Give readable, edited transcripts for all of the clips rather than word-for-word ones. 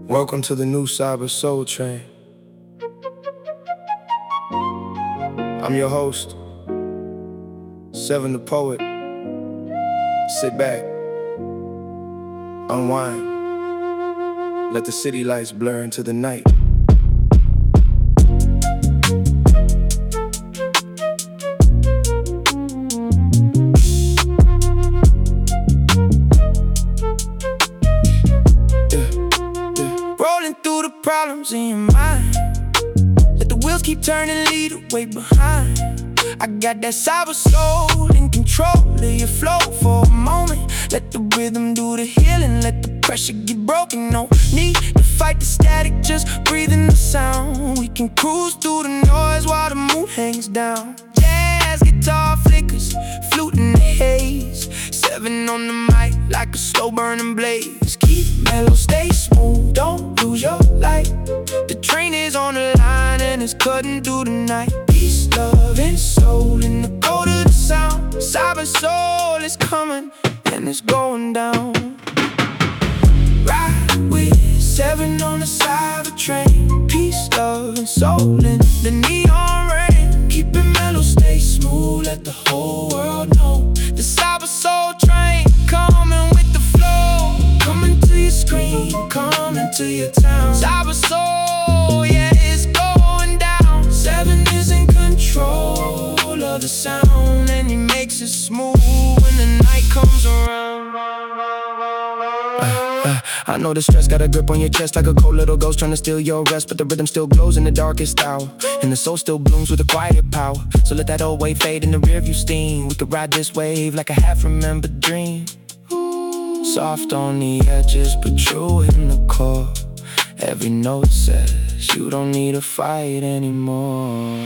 Welcome to the new Cyber Soul Train. I'm your host, Seven the Poet. Sit back, unwind, let the city lights blur into the night. Rolling through the problems in your mind, let the wheels keep turning, lead the way behind. I got that cyber soul in control of your flow for a moment. Let the rhythm do the healing, let the pressure get broken. No need to fight the static, just breathe in the sound. We can cruise through the noise while the moon hangs down. Jazz guitar flickers, flute in the haze. Seven on the mic like a slow burning blaze. Keep mellow, stay smooth, don't lose your light. The train is on the line and it's cutting through the night. Peace, love, and soul in the code of the sound. Cyber soul is coming and it's going down. Ride with Seven on the cyber train. Peace, love, and soul in the neon rain. Keep it mellow, stay smooth, let the whole world know. The cyber soul train coming with the flow. Coming to your screen, coming to your town. Cyber soul, yeah, it's going down. Seven is in control of the sound, and he makes it smooth when the night comes around. I know the stress got a grip on your chest like a cold little ghost trying to steal your rest, but the rhythm still glows in the darkest hour, and the soul still blooms with a quieter power. So let that old wave fade in the rearview steam. We could ride this wave like a half-remembered dream. Soft on the edges, but true in the core. Every note says you don't need to fight anymore.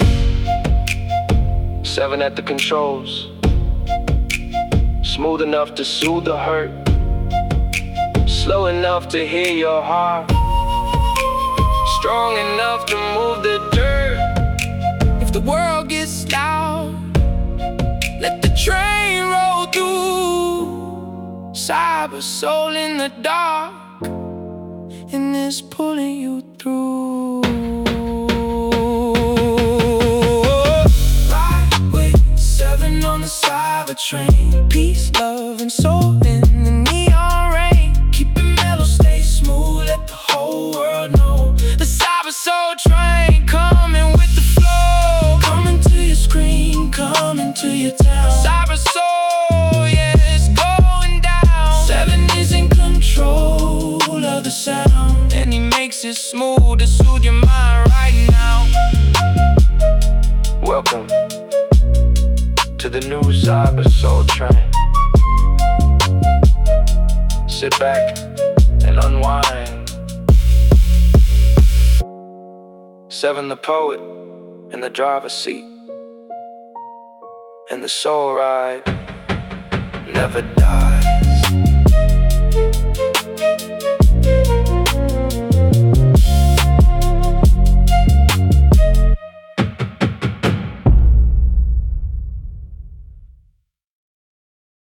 Seven at the controls, smooth enough to soothe the hurt, slow enough to hear your heart, strong enough to move the dirt. If the world gets loud, let the train roll through. Cyber soul in the dark, and it's pulling you through. Ride with Seven on the cyber train. Peace, love, and soul in the neon rain. Keep it mellow, stay smooth, let the whole world know. The cyber soul train coming with the flow. Coming to your screen, coming to your town. Cyber soul, yeah, it's going down. Seven is in control of the sound, and he makes it smooth to soothe your mind right now. Welcome to the new cyber soul train. Sit back and unwind. Seven the poet in the driver's seat, and the soul ride never dies.